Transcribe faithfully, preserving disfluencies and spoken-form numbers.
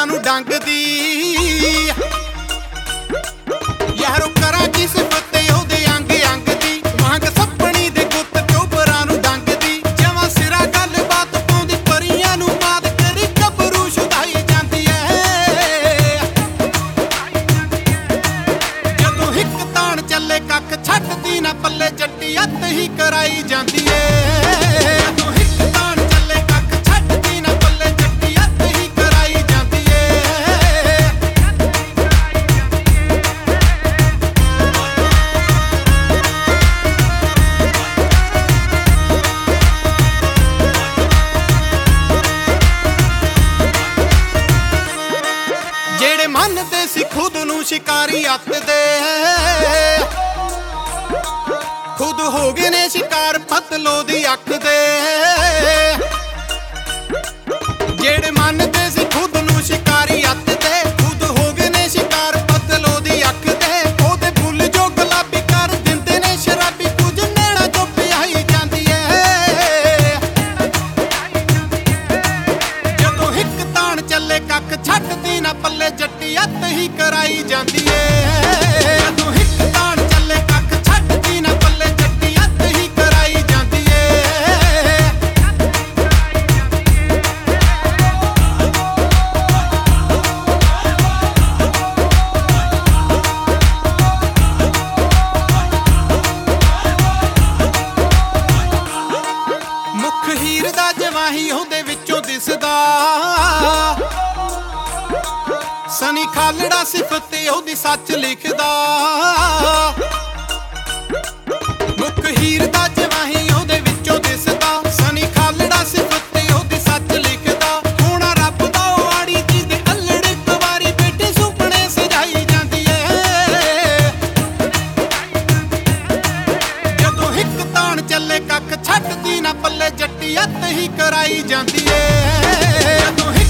ਚੋਬਰਾਂ ਨੂੰ ਡੰਗਦੀ ਯਾਰੋ ਕਰਾਂ ਕੀ ਸਿਫਤ ਤੇ ਉਹਦੇ ਅੰਗ ਅੰਗ ਦੀ ਵਾਂਗ ਸੱਪਣੀ ਦੇ ਗੁੱਤ ਚੋਬਰਾਂ ਨੂੰ ਡੰਗਦੀ ਜਮਾਂ ਸਿਰਾ ਗੱਲ ਬਾਤ ਪਾਉਂਦੀ ਪਰੀਆਂ ਨੂੰ ਮਾਤ ਕਰੀ ਗੱਭਰੂ ਛੁਡਾਈ ਜਾਂਦੀ ਐ ਜਦੋਂ ਹਿੱਕ ਤਾਣ ਚੱਲੇ ਕੱਖ ਛੱਡਦੀ ਨਾ ਪੱਲੇ ਜੱਟੀ ਅੱਤ ਹੀ ਕਰਾਈ ਜਾਂਦੀ ਐ ਜਦੋਂ ਹਿੱਕ ਤਾਣ ਚੱਲੇ ਕੱਖ ਛੱਡਦੀ ਨਾ ਪੱਲੇ ਜੱਟੀ ਅੱਤ ਹੀ ਕਰਾਈ ਜਾਂਦੀ ਐ ਜਿਹੜੇ ਮੰਨਦੇ ਸੀ ਖੁਦ ਨੂੰ ਸ਼ਿਕਾਰੀ ਅੱਤ ਦੇ ਖੁਦ ਹੋ ਗਏ ਨੇ ਸ਼ਿਕਾਰ ਪਤਲੋ ਦੀ ਅੱਖ ਦੇ ਜਿਹੜੇ ਮੰਨਦੇ ਸੀ ਖੁਦ ਨੂੰ ਸ਼ਿਕਾਰੀ ਅੱਤ ਦੇ ਖੁਦ ਹੋ ਗਏ ਨੇ ਸ਼ਿਕਾਰ ਪਤਲੋ ਦੀ ਅੱਖ ਦੇ ਉਹਦੇ ਫੁੱਲ ਜੋ ਗੁਲਾਬੀ ਕਰ ਦਿੰਦੇ ਨੇ ਸ਼ਰਾਬੀ ਕੁਝ ਨੈਣਾ ਜੋ ਪਿਆਈ ਜਾਂਦੀ ਐ ਜਦੋਂ ਹਿੱਕ ਤਾਣ ਚੱਲੇ ਕੱਖ ਛੱਡਦੀ ਨਾ ਪੱਲੇ ਜੱਟੀ ਅੱਤ ਹੀ ਕਰਾਈ ਜਾਂਦੀ ਐ ਜਦੋਂ ਹਿੱਕ ਤਾਣ ਚੱਲੇ ਕੱਖ ਛੱਡਦੀ ਨਾ ਪੱਲੇ ਜੱਟੀ ਅੱਤ ਹੀ ਕਰਾਈ ਜਾਂਦੀ ਐ ਮੁੱਖ ਹੀਰ ਦਾ ਜਵਾਹੀ ਉਹਦੇ ਵਿੱਚੋਂ ਦਿਸਦਾ ਸਨੀ ਖਾਲੜਾ ਸਿਫਤ ਤੇ ਉਹਦੀ ਸੱਚ ਲਿਖਦਾ ਮੁੱਖ ਹੀਰ ਦਾ ਜਵਾਹੀ ਉਹਦੇ ਵਿੱਚੋਂ ਦਿਸਦਾ ਸਨੀ ਖਾਲੜਾ ਸਿਫਤ ਤੇ ਉਹਦੀ ਸੱਚ ਲਿਖਦਾ ਹੋਣਾ ਰੱਬ ਦਾ ਉਹ ਆੜੀ ਜੀ ਦੇ ਅਲੜ ਇੱਕ ਵਾਰੀ ਬੇਟੇ ਸੁਪਨੇ ਸਜਾਈ ਜਾਂਦੀ ਐ ਜਦੋਂ ਹਿੱਕ ਤਾਣ ਚੱਲੇ ਕੱਖ ਛੱਡਦੀ ਨਾ ਪੱਲੇ ਜੱਟੀ ਅੱਤ ਹੀ ਕਰਾਈ ਜਾਂਦੀ ਐ ਜਦੋਂ